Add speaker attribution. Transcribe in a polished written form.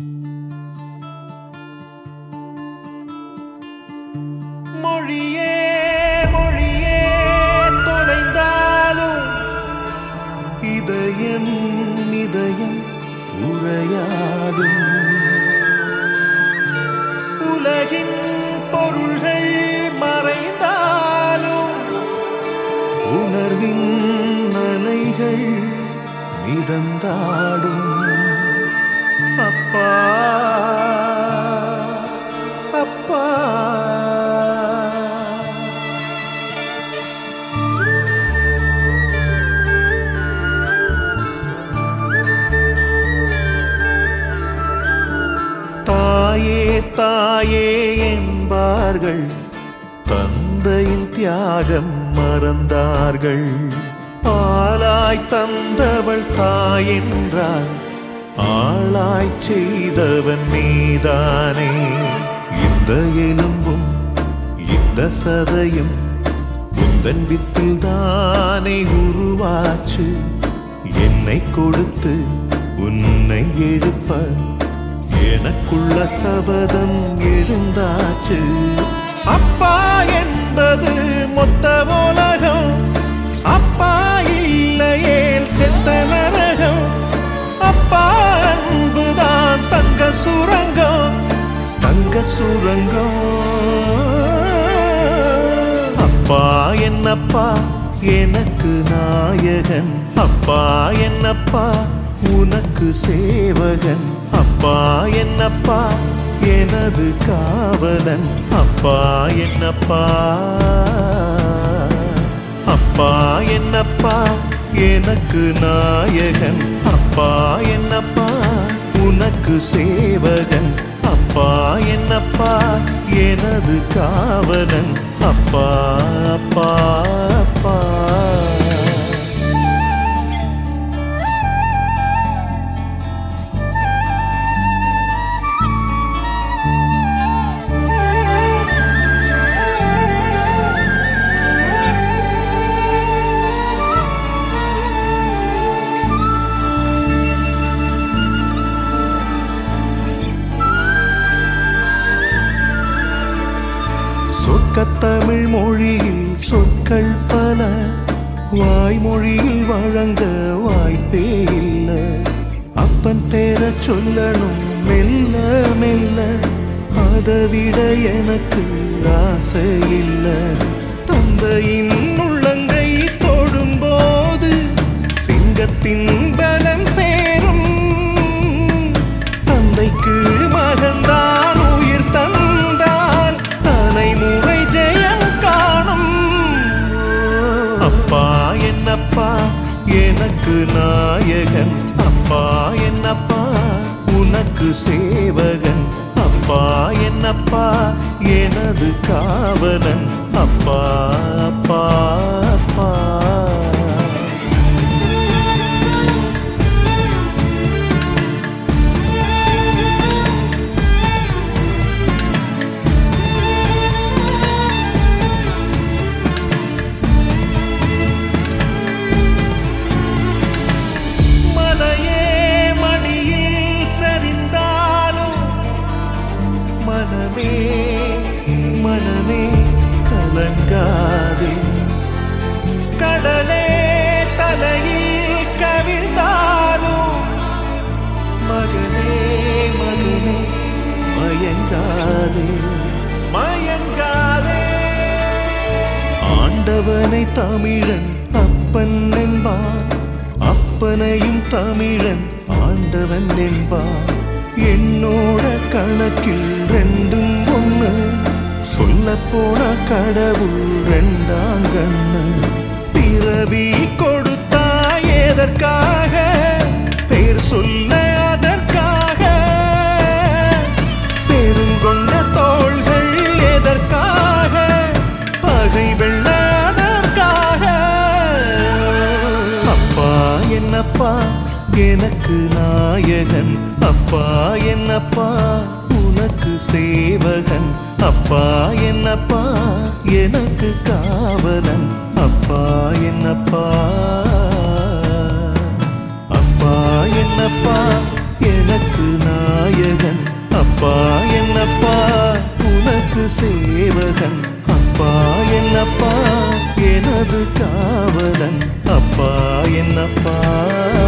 Speaker 1: மொழியே மொழியே தொலைந்தாலும் இதயம் இதயம் உரையாடும். உலகின் பொருள்கள் மறைந்தாலும் உணர்வின் அலைகள் மிதந்தாடும். அப்பா அப்பா தாயே தாயே என்பார்கள், தந்தையின் தியாகம் மறந்தார்கள். பாலாய் தந்தவள் தாயென்றால் ஆளாய் செய்தவன் நீதானே. இந்த எலும்பும் இந்த சதையும் உந்தன் வித்தில் தானே உருவாச்சு. என்னை கொடுத்து உன்னை எழுப்ப எனக்குள்ள சபதம் எழுந்தாச்சு. அப்பா என்பது மொத்த உலகம், அப்பா இல்லையே செத்த நரகம். அப்பா அன்புதான் தங்க சுரங்கம், தங்க சுரங்கம். அப்பா என்னப்பா எனக்கு நாயகன், அப்பா என்னப்பா உனக்கு சேவகன். அப்பா என்னப்பா எனது காவலன், அப்பா என்னப்பா. அப்பா என்னப்பா எனக்கு நாயகன், அப்பா என்னப்பா உனக்கு சேவகன். அப்பா என்னப்பா எனது காவலன், அப்பா அப்பா அப்பா. சொற்கத்தமிழ் மொழியில் சொற்கள் பல, வாய்மொழியில் வழங்க வாய்ப்பே இல்லை. அப்பன் பேர சொல்லணும் மெல்ல மெல்ல, அதைவிட எனக்கு ஆசை இல்லை. தந்தையின் உள்ளங்கை தொடும்போது சிங்கத்தின் பலம் சேரும். தந்தைக்கு மகன்தான் உயிர் தந்தான், தலைமுறை ஜெயம் காணும். அப்பா என்னப்பா எனக்கு நாயகன், அப்பா என்னப்பா உனக்கு சேவகன். அப்பா என்னப்பா எனது காவலன், அப்பா அப்பா அப்பா. மனமே மனமே கலங்காதே, கடலே தலையில் கவிழ்ந்தாலும் மகனே மகனே மயங்காதே மயங்காதே. ஆண்டவனை தமிழன் அப்பன் என்பான், அப்பனையும் தமிழன் ஆண்டவன் என்பான். என்னோட கணக்கில் ரெண்டும் ஒண்ணு, சொல்ல போன கடவுள் ரெண்டாம் கண்ணு. பிறவி கொடுத்தா எதற்காக, பேர் சொல்ல அதற்காக. பெருங்கொண்ட தோள்கள் எதற்காக, பகை வெல்ல அதற்காக. அப்பா என்னப்பா எனக்கு நாயகன், அப்பா என்னப்பா உனக்கு சேவகன். அப்பா என்னப்பா எனக்கு காவலன், அப்பா என்னப்பா. அப்பா என்னப்பா எனக்கு நாயகன். சேவகன் அப்பா என்னப்பா எனது காவலன் அப்பா என்னப்பா